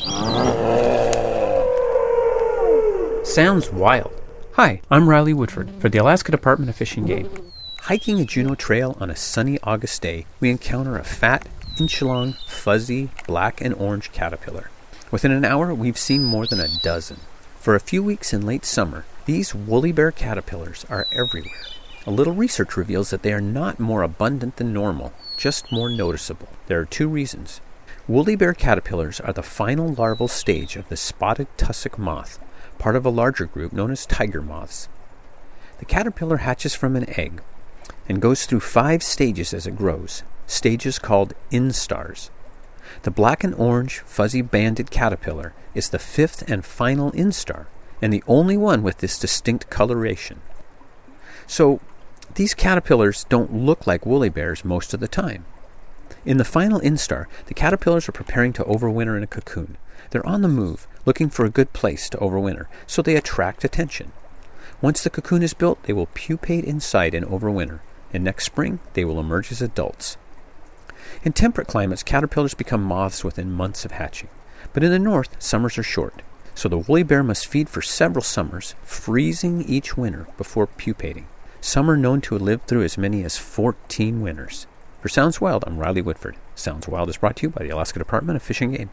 Sounds wild. Hi, I'm Riley Woodford for the Alaska Department of Fish and Game. Hiking a Juneau Trail on a sunny August day, we encounter a fat, inch-long, fuzzy, black and orange caterpillar. Within an hour, we've seen more than a dozen. For a few weeks in late summer, these woolly bear caterpillars are everywhere. A little research reveals that they are not more abundant than normal, just more noticeable. There are two reasons. Woolly bear caterpillars are the final larval stage of the spotted tussock moth, part of a larger group known as tiger moths. The caterpillar hatches from an egg and goes through 5 stages as it grows, stages called instars. The black and orange fuzzy banded caterpillar is the 5th and final instar, and the only one with this distinct coloration. So, these caterpillars don't look like woolly bears most of the time. In the final instar, the caterpillars are preparing to overwinter in a cocoon. They're on the move, looking for a good place to overwinter, so they attract attention. Once the cocoon is built, they will pupate inside and overwinter, and next spring they will emerge as adults. In temperate climates, caterpillars become moths within months of hatching. But in the north, summers are short, so the woolly bear must feed for several summers, freezing each winter before pupating. Some are known to have lived through as many as 14 winters. For Sounds Wild, I'm Riley Woodford. Sounds Wild is brought to you by the Alaska Department of Fish and Game.